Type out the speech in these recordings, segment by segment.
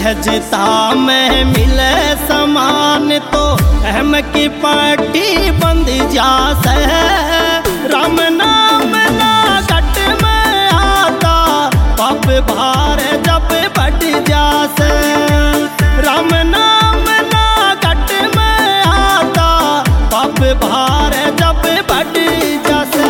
सहजता में मिले समान तो अहम की पट्टी बंद जासे। राम नाम ना घट में आता पाप भार जब बढ़ जासे। राम नाम ना घट में आता पाप भार जब बढ़ जासे।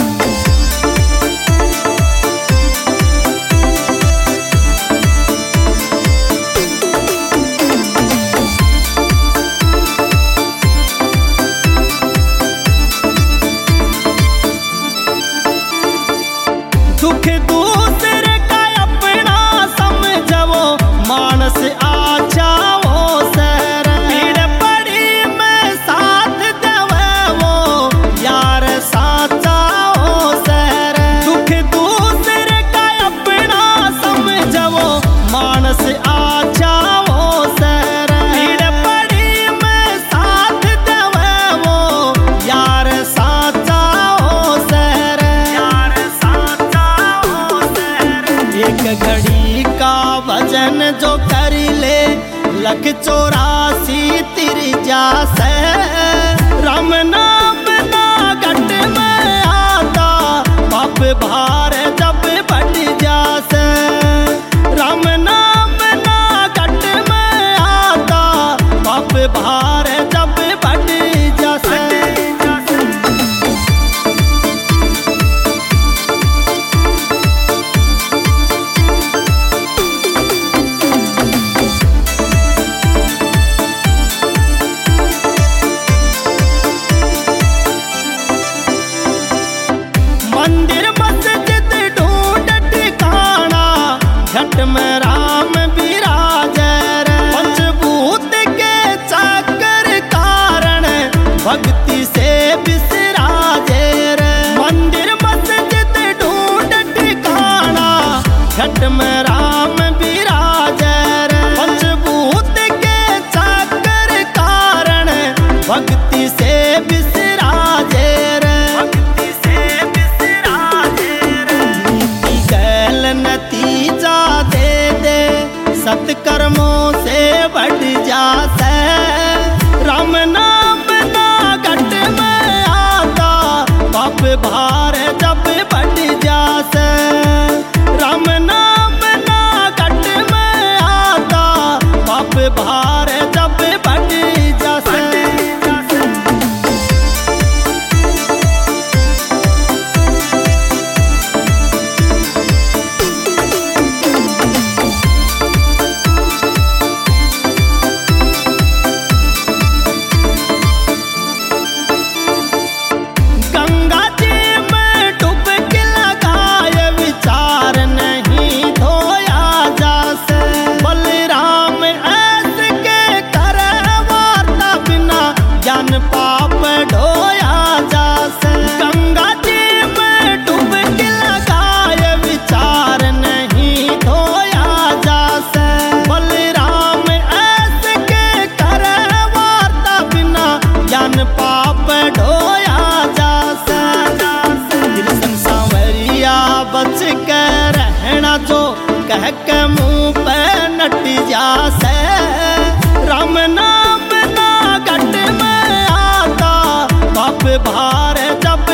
दुख दूसरे का अपना समझो मानस आचा वो सर। पीड़ पड़ी में साथ देवे वो यार साचा वो सर। दुख दूसरे का अपना समझो मानस आचा वो सर। पीड़ पड़ी में साथ देवे वो यार साचा वो सर। एक घड़ी का वजन जो कर ले 184 तिरजा से। राम नाम ना घट में आता पाप भार जब बढ़ जासे। राम नाम ना घट में आता पाप भार जब बढ़ जासे। मंदिर मस्जिद ढूंढ ठिकाना घट में राम विराजे रे। पंचभूत के चाकर कारण भक्ति से बिसराजे रे। मंदिर मस्जिद ढूंढ ठिकाना घट में राम विराजे रे। पंचभूत के चाकर कारण भक्ति से बिसराजे रे। नतीजा दे दे सत्कर्मों से बढ़ जासे। राम नाम ना घट में आता पाप भार जब बढ़ जासे। राम नाम ना घट में आता पाप भार जब बढ़ जासे। पाप ढोया जासे। गंगा जी में डुबकी लगाए विचार नहीं धोया जासे। बलराम ऐसे के करे वार्ता बिना ज्ञान पाप ढोया जासे। दिल संसावरिया बच के रहना जो कह के मुंह पे नट जासे। राम नाम ना घट में आता पाप भार जब